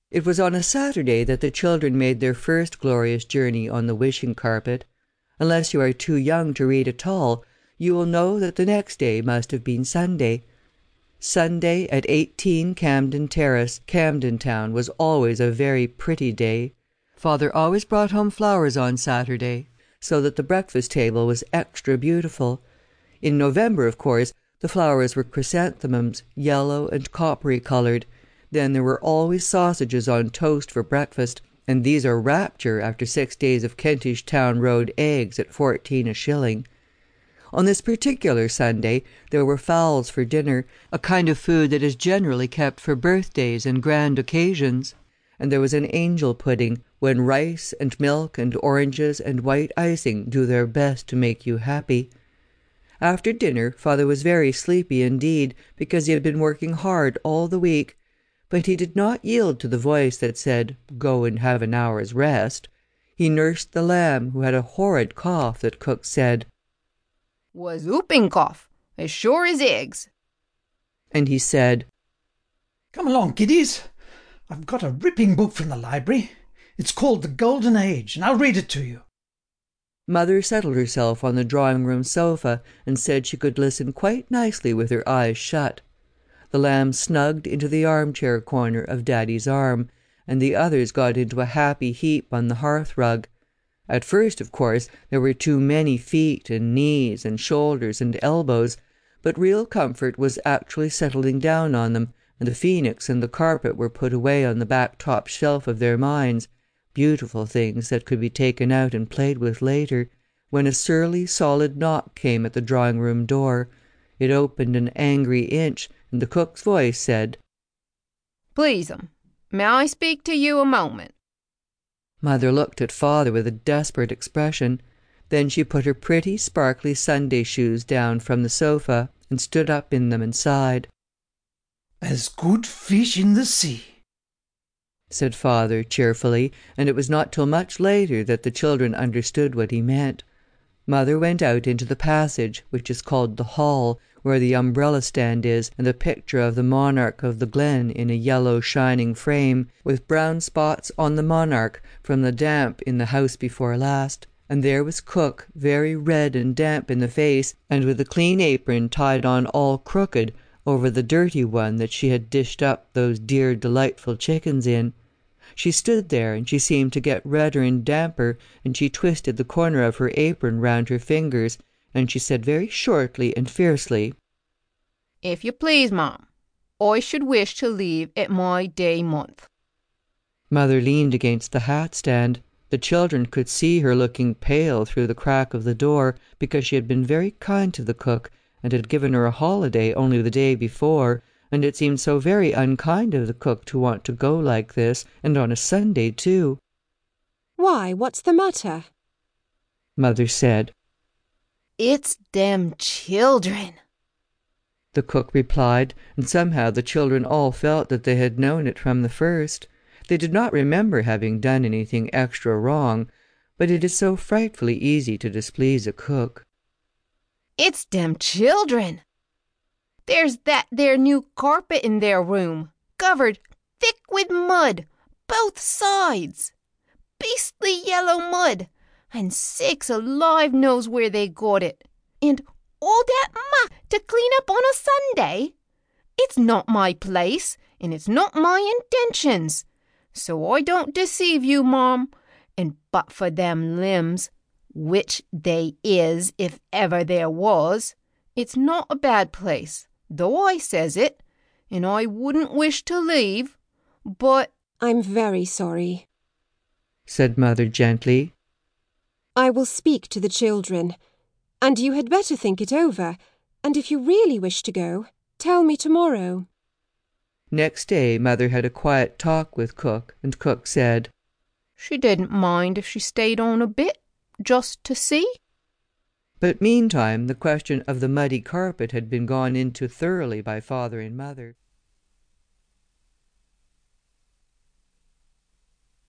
It was on a Saturday that the children made their first glorious journey on the wishing carpet. Unless you are too young to read at all, you will know that the next day must have been Sunday. Sunday at 18 Camden Terrace, Camden Town, was always a very pretty day. Father always brought home flowers on Saturday, so that the breakfast table was extra beautiful. In November, of course, the flowers were chrysanthemums, yellow and coppery coloured. Then there were always sausages on toast for breakfast, and these are rapture after 6 days of Kentish Town Road eggs at 14 a shilling. On this particular Sunday there were fowls for dinner, a kind of food that is generally kept for birthdays and grand occasions. And there was an angel pudding, when rice and milk and oranges and white icing do their best to make you happy. After dinner Father was very sleepy indeed, because he had been working hard all the week, but he did not yield to the voice that said, "Go and have an hour's rest." He nursed the lamb, who had a horrid cough that cook said was whooping cough, as sure as eggs. And he said, "Come along, kiddies. I've got a ripping book from the library. It's called The Golden Age, and I'll read it to you." Mother settled herself on the drawing-room sofa and said she could listen quite nicely with her eyes shut. The lamb snugged into the armchair corner of Daddy's arm, and the others got into a happy heap on the hearth-rug. At first, of course, there were too many feet and knees and shoulders and elbows, but real comfort was actually settling down on them, and the phoenix and the carpet were put away on the back-top shelf of their minds, beautiful things that could be taken out and played with later, when a surly, solid knock came at the drawing-room door. It opened an angry inch, and the cook's voice said, "Please, may I speak to you a moment?" Mother looked at Father with a desperate expression. Then she put her pretty, sparkly Sunday shoes down from the sofa and stood up in them and sighed. "There's good fish in the sea," said Father cheerfully, and it was not till much later that the children understood what he meant. Mother went out into the passage, which is called the hall, where the umbrella stand is, and the picture of the monarch of the glen in a yellow shining frame, with brown spots on the monarch from the damp in the house before last. And there was cook, very red and damp in the face, and with a clean apron tied on all crooked over the dirty one that she had dished up those dear delightful chickens in. She stood there, and she seemed to get redder and damper, and she twisted the corner of her apron round her fingers, and she said very shortly and fiercely, "If you please, Ma'am, I should wish to leave at my day month." Mother leaned against the hat-stand. The children could see her looking pale through the crack of the door, because she had been very kind to the cook, and had given her a holiday only the day before, and it seemed so very unkind of the cook to want to go like this, and on a Sunday too. "Why, what's the matter?" Mother said. "It's them children," the cook replied, and somehow the children all felt that they had known it from the first. They did not remember having done anything extra wrong, but it is so frightfully easy to displease a cook. "It's them children. There's that there new carpet in their room, covered thick with mud, both sides. Beastly yellow mud, and sakes alive knows where they got it. And all that muck to clean up on a Sunday. It's not my place, and it's not my intentions. So I don't deceive you, Mom, and but for them limbs, which they is if ever there was, it's not a bad place, though I says it, and I wouldn't wish to leave, but—" "I'm very sorry," said Mother gently. "I will speak to the children, and you had better think it over, and if you really wish to go, tell me tomorrow." Next day Mother had a quiet talk with Cook, and Cook said, "She didn't mind if she stayed on a bit, just to see." But meantime the question of the muddy carpet had been gone into thoroughly by Father and Mother.